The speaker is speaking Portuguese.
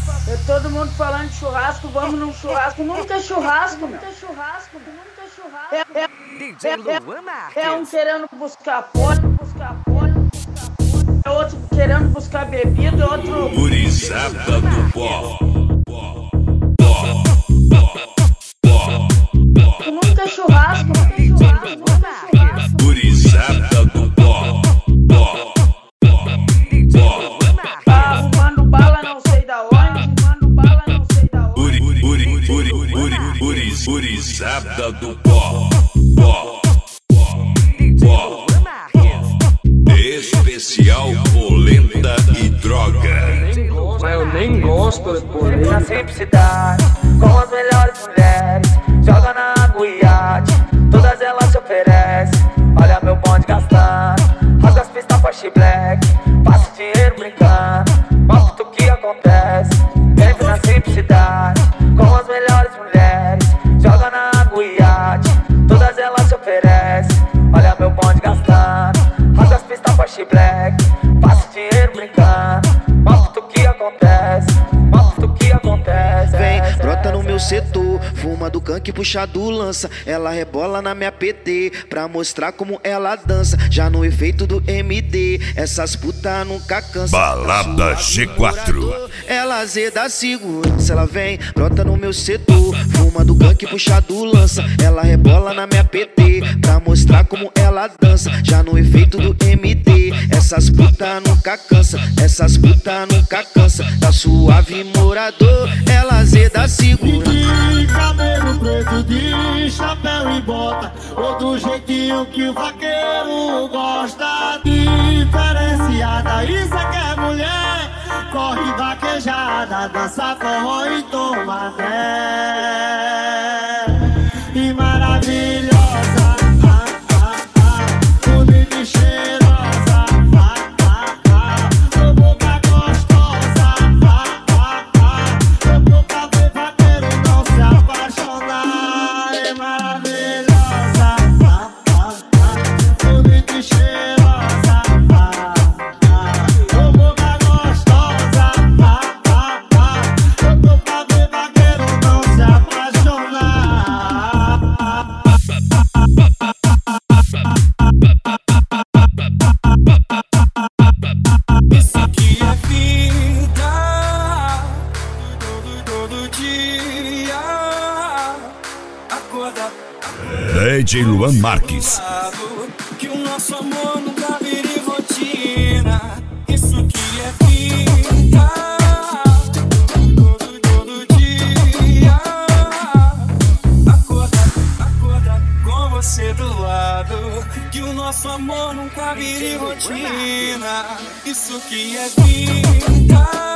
É todo mundo falando de churrasco, vamos num churrasco. Nunca é churrasco, meu. DJ Luan Marques. É um querendo buscar pó, é outro querendo buscar bebida, outro... Gurizada do pó. Nunca é churrasco, meu. Gurizada do pó. Arrumando bala não sei da onde, Gurizada do pó. Especial polenta e droga. Eu nem gosto de polenta. Na simplicidade, com as melhores mulheres, joga na água e iate, todas elas se oferecem. Olha meu bonde gastando, rasga as pistas Porsche Black, passa dinheiro brincando, mostra o que acontece. Sempre na simplicidade, com as melhores mulheres, joga na água e iate, todas elas se oferecem. Olha meu bonde gastando, rasga as pistas Porsche Black, passa dinheiro brincando, mostra o que acontece. Vem, brota no meu setor, fuma do canque, puxa do lança. Ela rebola na minha PT, pra mostrar como ela dança. Já no efeito do MD, essas putas nunca cansam. Balada G4. Ela azeda a segurança, ela vem, brota no meu setor, fuma do canque, puxa do lança. Ela rebola na minha PT, pra mostrar como ela dança. Já no efeito do MD, essas putas nunca cansam. Essas putas nunca cansam. Tá suave morador, ela azeda a segurança. De cabelo preto, de chapéu e bota, ou do jeitinho que o vaqueiro gosta. Diferenciada, isso é que é mulher. Corre vaquejada, dança forró e toma fé. E maravilhosa, bonita e cheirosa, sua boca gostosa, louco pra ver vaqueiro não se apaixonar. É maravilhosa, bonita e cheirosa, sua boca gostosa, louco pra ver vaqueiro não se apaixonar. Isso aqui é vida, todo dia. Acorda, DJ Luan Marques. que o nosso amor nunca vire rotina. Isso aqui é vida, todo dia. Acorda com você do lado, que o nosso amor nunca vire rotina. Isso que é vida.